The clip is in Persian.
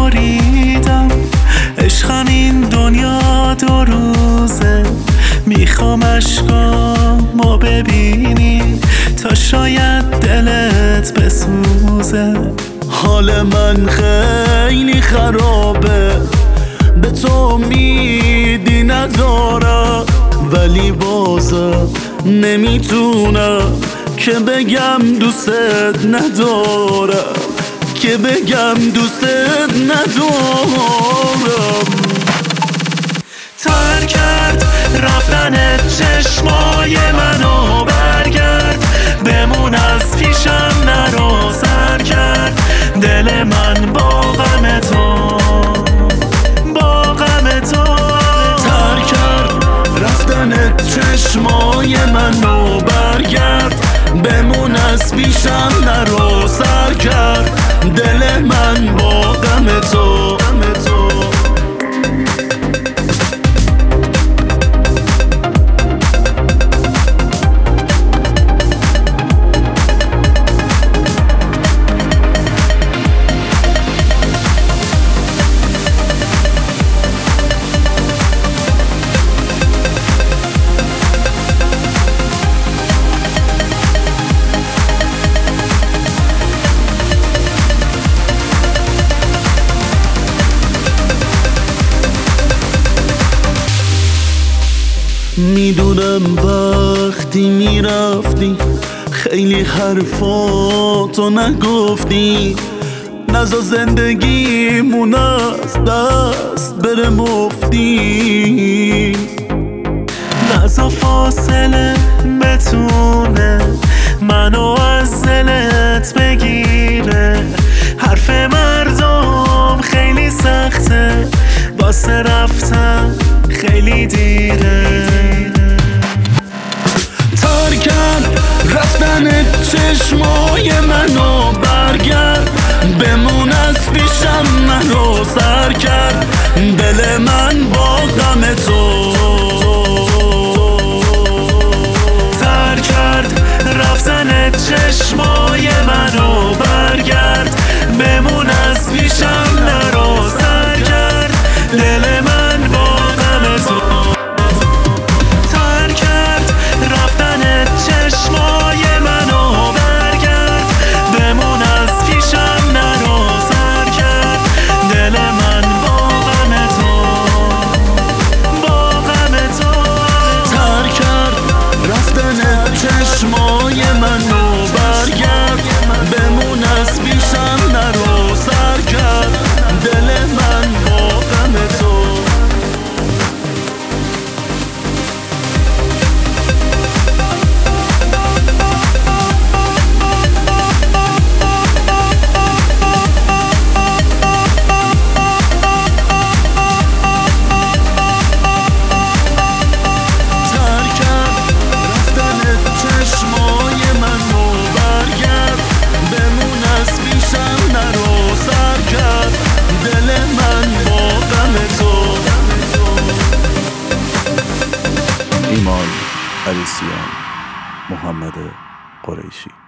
بریدم. عشقم این دنیا 2 روزه، میخوام عشقامو ببینی تا شاید دلت بسوزه. حال من خیلی خرابه، به تو امیدی ندارم، ولی بازم نمیتونم که بگم دوست ندارم، که بگم دوست ندارم. تر کرد رفتن چشمای منو، برگرد بمون از پیشم نرو. سر کرد دل من با غم تو، با غم تو. تر کرد رفتن چشمای منو، برگرد بمون از پیشم نرو. سر کرد دل من با غم تو. میدونم وقتی میرفتی خیلی حرفاتو نگفتی، نزا زندگیمون از دست بره مفتی. نزا فاصله بتونه منو از دلت بگیره. حرف مردم خیلی سخته، واسه رفتن خیلی دیره. تر کرد رفتن چشمای منو، برگرد بمون از پیشم نرو. سر کرد دل من با غم تو. تر کرد رفتن چشمای منو، برگرد بمون از پیشم نرو. سر کرد دل من با غم تو. تر کرد رفتن چشمای منو، برگرد بمون از پیشم نرو. سر کرد دل من با غم تو، با غم تو. تر کرد رفتن چشمای منو، برگرد بمون از پیشم نرو. سر کرد دل من با غم تو. ایمان علیسیان، محمد قریشی.